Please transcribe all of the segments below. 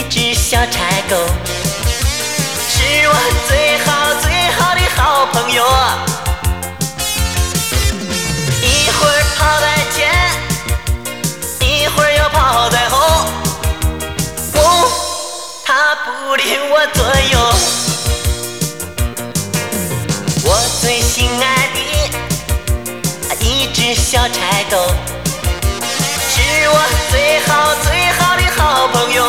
只小柴狗，是我最好最好的好朋友。一会儿跑在前，一会儿又跑在后，它不离我左右。我最心爱的一只小柴狗，是我最好最好的好朋友。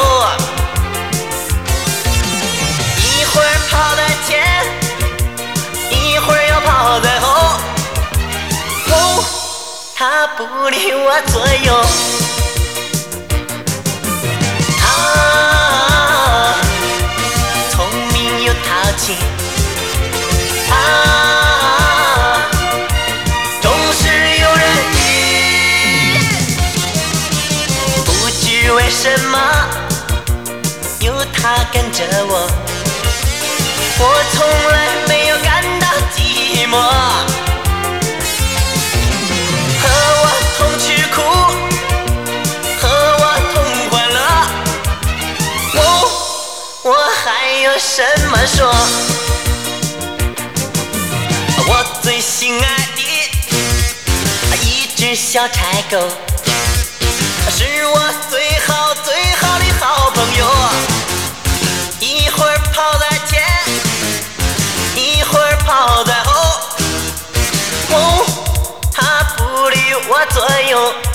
一会儿跑在前，一会儿又跑在后，它不离我左右。它聪明又淘气，它总是有人依。不知为什么有它跟着我，我从来没有感到寂寞。和我同吃苦，和我同欢乐，我还有什么说？我最心爱的一只小柴狗，是我最好最好的好朋友。一会儿跑在前，一会儿跑在后，它不离我左右。